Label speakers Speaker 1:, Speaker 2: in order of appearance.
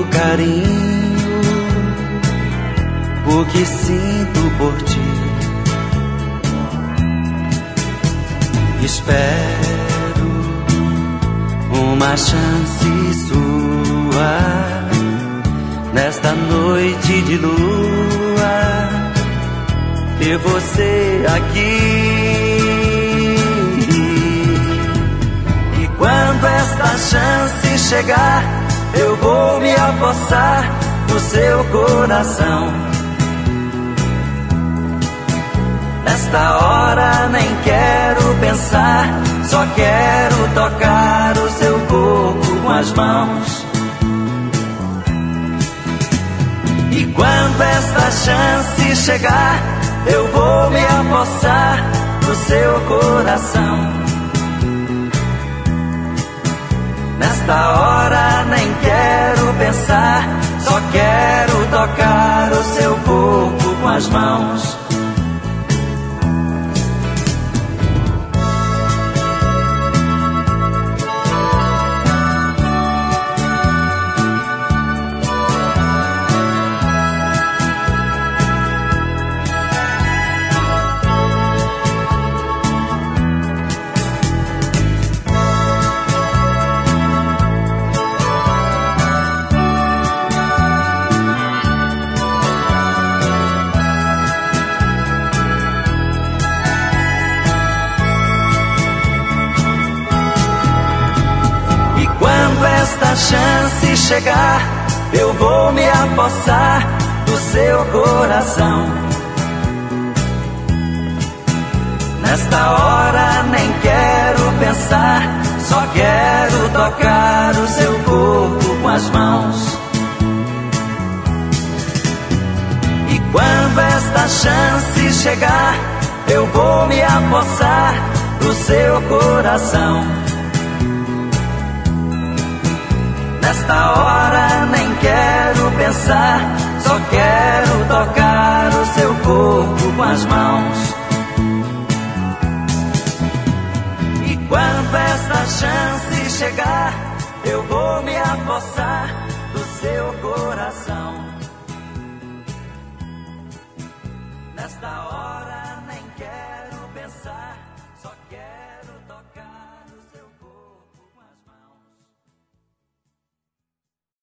Speaker 1: muito carinho, o que sinto por ti. Espero uma chance sua nesta noite de lua, ter você aqui. E quando esta chance chegar, eu vou me apossar do seu coração. Nesta hora nem quero pensar, só quero tocar o seu corpo com as mãos. E quando esta chance chegar, eu vou me apossar do seu coração. Nesta hora nem quero pensar, só quero tocar o seu corpo com as mãos. Quando esta chance chegar, eu vou me apossar do seu coração. Nesta hora nem quero pensar, só quero tocar o seu corpo com as mãos. E quando esta chance chegar, eu vou me apossar do seu coração. Nesta hora nem quero pensar, só quero tocar o seu corpo com as mãos. E quando esta chance chegar, eu vou me apossar do seu coração. Nesta hora